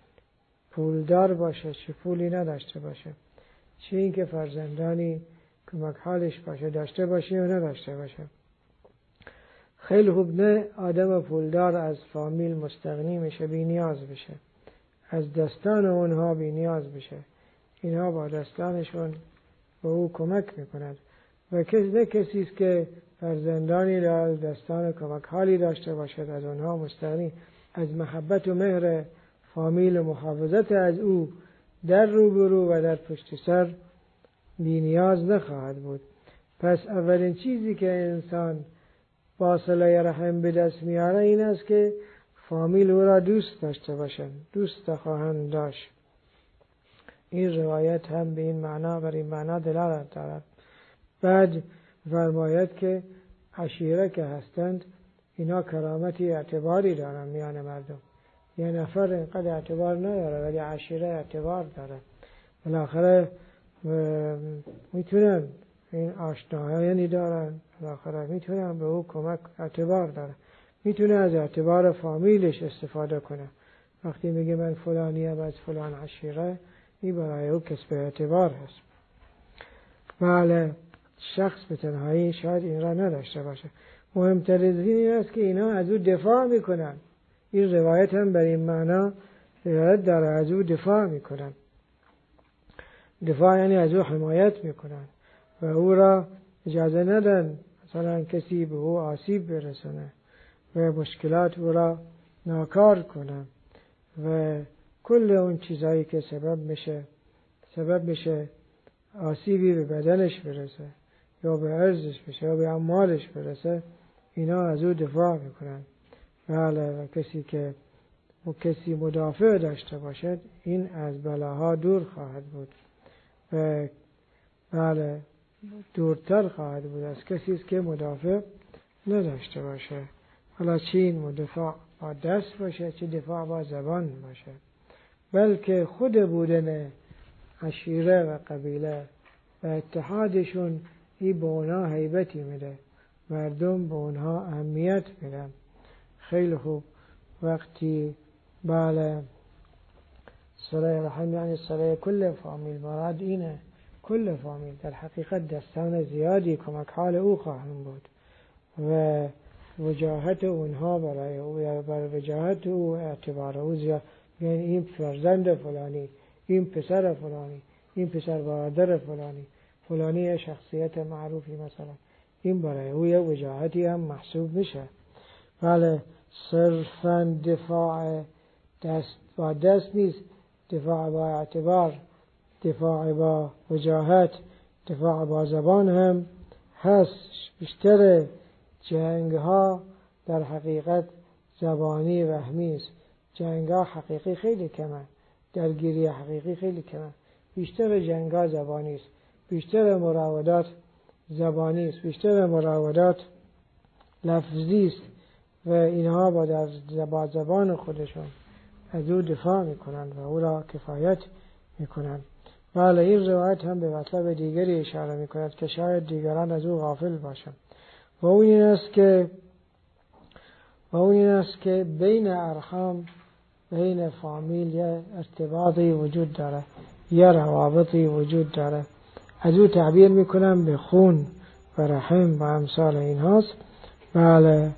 پولدار باشه چه پولی نداشته باشه، چه اینکه فرزندانی کمک حالش باشه داشته باشه یا نداشته باشه. خیلی خوب نه آدم پولدار از فامیل مستغنی میشه، بی نیاز بشه، از دستان اونها بی نیاز بشه، اینها با دستانشون به او کمک میکنند. و کسی نه کسی است که فرزندانی را دستان کمک حالی داشته باشد از اونها مستغنی، از محبت و مهر فامیل و محافظت از او در روبرو و در پشت سر بی نیاز نخواهد بود. پس اولین چیزی که انسان با صله رحم به دست میاره این است که فامیل او را دوست داشته باشند، دوست خواهند داشت. این روایت هم به این معنا بر این معنا دلالت دارد. بعد فرماید که عشیره که هستند اینا کرامتی اعتباری دارن میان مردم. یه نفر اینقدر اعتبار نداره ولی عشیره اعتبار داره. بالاخره میتونن این آشنایانی دارن، بالاخره میتونن به او کمک، اعتبار داره. میتونه از اعتبار فامیلش استفاده کنه. وقتی میگه من فلانیم از فلان عشیره، این برای او کسب اعتبار هست. بله شخص به تنهایی شاید این را نداشته باشه. مهمتر از این است که اینا از او دفاع میکنن. این روایت هم بر این معنا دلالت داره، از او دفاع میکنن. دفاع یعنی از او حمایت میکنن و او را اجازه ندن مثلا کسی به او آسیب برسونه و مشکلات او را ناکار کنه و کل اون چیزایی که سبب میشه سبب میشه آسیبی به بدنش برسه یا به عرضش بشه یا به اموالش برسه، اینا از او دفاع میکنن. بله و کسی که و کسی مدافع داشته باشد این از بلاها دور خواهد بود و بله دورتر خواهد بود از کسی که مدافع نداشته باشه. حالا چه این مدافع با دست باشه چه دفاع با زبان باشه، بلکه خود بودن عشیره و قبیله و اتحادشون این به اونها هیبتی میده، مردم به اونها اهمیت میدن. خیلی خوب. وقتی بله صله رحم یعنی صله کل فامیل، مراد اینه کل فامیل. در حقیقت دستان زیادی کمک حال او خواهند بود و وجاهت اونها برای او یا بر وجاهت او اعتبار او زیاد. یعنی این فرزند فلانی، این پسر فلانی، این پسر برادر فلانی، فلانی شخصیت معروفی مثلا، این برای او یه وجاهتی هم محسوب میشه. بله صرفاً دفاع دست با دست نیست، دفاع با اعتبار، دفاع با وجاهت، دفاع با زبان هم هست. بیشتر جنگ ها در حقیقت زبانی وهمی است. جنگ ها حقیقی خیلی کمه، درگیری حقیقی خیلی کمه. بیشتر جنگ ها زبانی است، بیشتر مراودات زبانی است، بیشتر مراودات لفظی است و اینها با در با زبان خودشون از او دفاع میکنن و او را کفایت میکنن. بله این روایت هم به مطلب دیگری اشاره میکند که شاید دیگران از او غافل باشند و اون این است که و اون این است که بین ارحام، بین فامیل یه ارتباطی وجود داره، یه روابطی وجود داره. از او تعبیر میکنن به خون و رحم و امثال این هاست. بله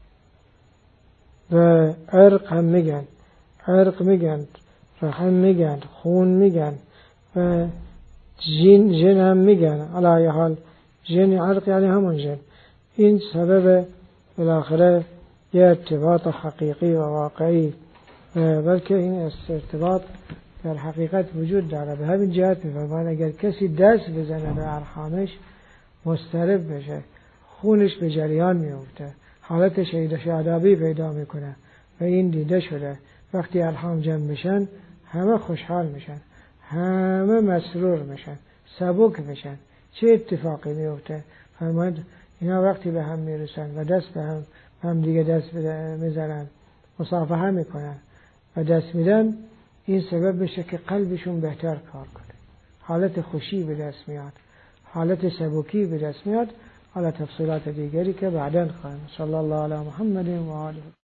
و عرق هم میگن، عرق میگن، رحم میگن، خون میگن و جن جن هم میگن. علی حال جن عرق یعنی همون جن. این سبب بالاخره یه ارتباط حقیقی و واقعی، بلکه این ارتباط در حقیقت وجود داره. به همین جهت میفرمان اگر کسی دست بزنه به ارحامش مضطرب بشه، خونش به جریان میفته، حالت شادابی پیدا میکنه و این دیده شده. وقتی ارحام جمع میشن همه خوشحال میشن، همه مسرور میشن، سبک میشن. چه اتفاقی میفته؟ فرماید اینا وقتی به هم میرسن و دست به هم هم دیگه دست میزنن، مصافحه میکنن و دست میدن، این سبب میشه که قلبشون بهتر کار کنه، حالت خوشی به دست میاد، حالت سبکی به دست میاد. حالا تفصیلات دیگری که بعداً خواهیم. صلی الله علی محمد و آله.